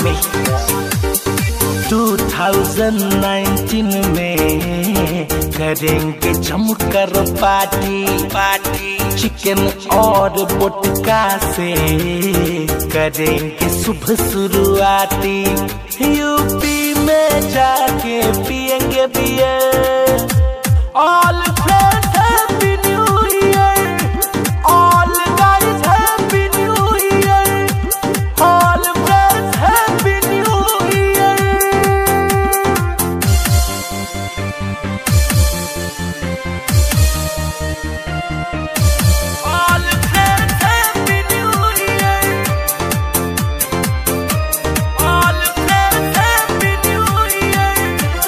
में 2019 में करेंगे जमकर पार्टी चिकन और बोटका से करेंगे सुबह शुरुआती। यूपी में जाके पिएंगे beer. All friends happy new year, all guys happy new year, all friends happy new year. All friends happy new year, all friends happy new year.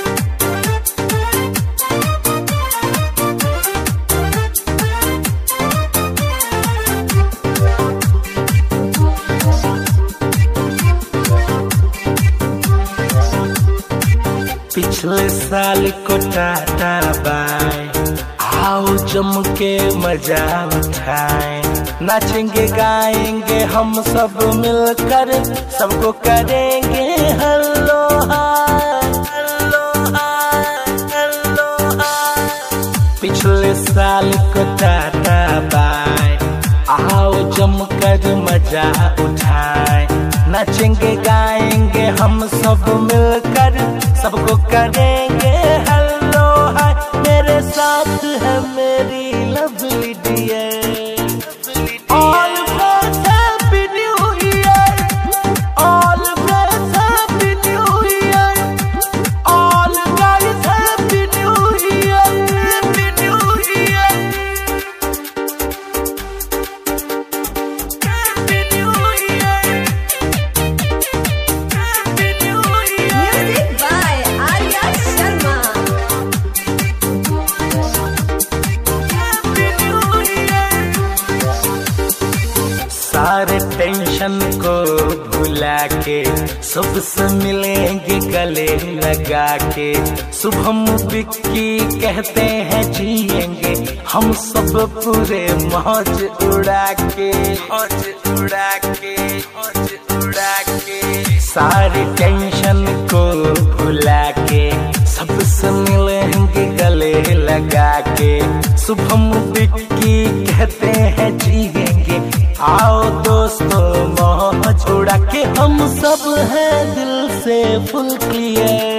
पिछले साल को टाटा बाय, आओ जम के मजा उठाएं। नाचेंगे गाएंगे हम सब मिलकर, सबको करेंगे hello hi, hello hi, hello hi. पिछले साल को टाटा बाय, आओ जम कर मजा उठाएं। नाचेंगे गाएंगे हम सब मिलकर, सबको करेंगे हेलो हाय। मेरे साथ है मेरी lovely dear. All friends happy new year, all friends happy new year, all guys happy new year, happy new year, happy new year, happy new year. Music by Arya Sharma. सारे tension को भुला के सबसे मिलेंगे गले लगा के। शुभम विक्की कहते हैं जिएंगे हम सब पूरे मौज उड़ा के, मौज उड़ा के, मौज उड़ा के। सारी टेंशन को भुला के सबसे मिलेंगे गले लगा के। शुभम विक्की कहते हैं जिएंगे, आओ दोस्तों मौज उड़ा के। हम सब हैं दिल से फुल क्लियर।